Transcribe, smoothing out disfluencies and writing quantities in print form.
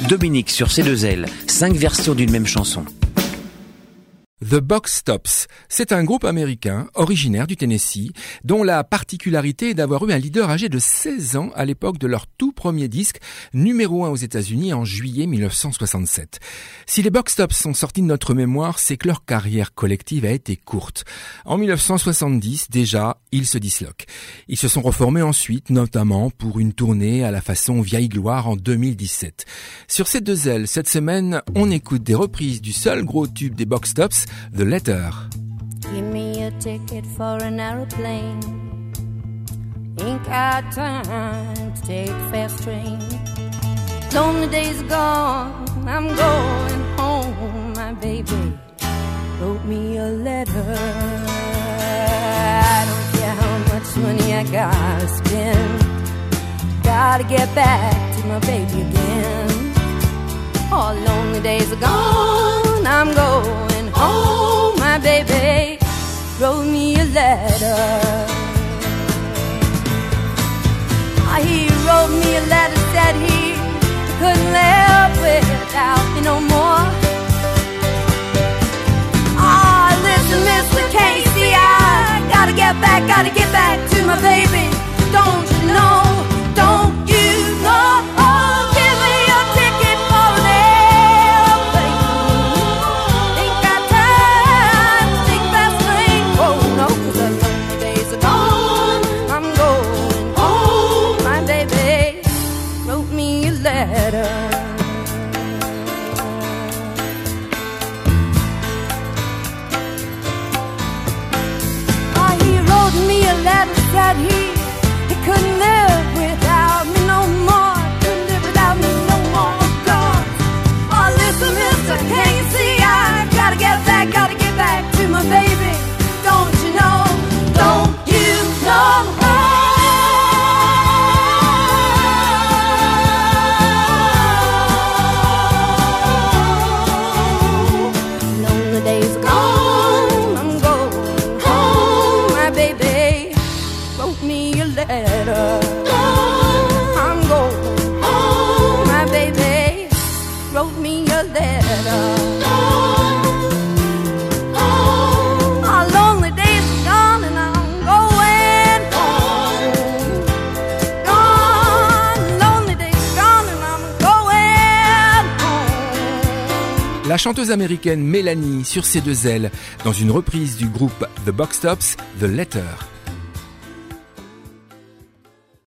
Dominique sur C2L, 5 versions d'une même chanson. The Box Tops, c'est un groupe américain originaire du Tennessee dont la particularité est d'avoir eu un leader âgé de 16 ans à l'époque de leur tout premier disque, numéro 1 aux États-Unis en juillet 1967. Si les Box Tops sont sortis de notre mémoire, c'est que leur carrière collective a été courte. En 1970, déjà, ils se disloquent. Ils se sont reformés ensuite, notamment pour une tournée à la façon Vieille Gloire en 2017. Sur C2L, cette semaine, on écoute des reprises du seul gros tube des Box Tops, The Letter. Give me a ticket for an aeroplane. Ain't got time to take a fast train. Lonely days are gone, I'm going home. My baby wrote me a letter. I don't care how much money I gotta spend. Gotta get back to my baby again. All lonely days are gone, I'm going home. My baby wrote me a letter. He wrote me a letter, said he couldn't live without me no more. Oh, listen, Mr. Casey, I gotta get back to my baby. Don't you know, don't you know? Oh, give me a ticket for an airplane. Ain't got time to take fast train. Oh, no, 'cause the lonely days are gone. I'm going home. My baby wrote me a letter. Said he couldn't live without me no more. Couldn't live without me no more. God, oh listen, Mr. Casey, I gotta get back to my baby. Don't you know? Don't you know? Lonely days gone, I'm going home. My baby wrote me a letter. I'm going home. My baby wrote me a letter. Our lonely days are gone and I'm going home. Gone, lonely days are gone and I'm going home. La chanteuse américaine Mélanie sur C2L dans une reprise du groupe The Box Tops, The Letter.